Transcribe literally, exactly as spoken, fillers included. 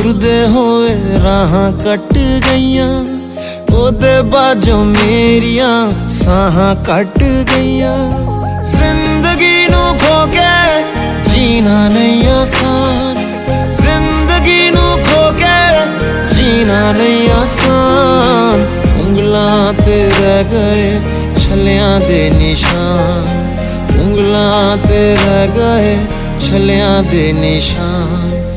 तुरदे होए राहां कट गईयां, ओदे बाजों मेरियां साहां कट गईयां। जिंदगी नू खो के जीना नहीं आसान, जिंदगी नू खो के जीना नहीं आसान। उंगलां ते रह गए छलियां दे निशान, उंगलां ते रह गए छलियां दे निशान।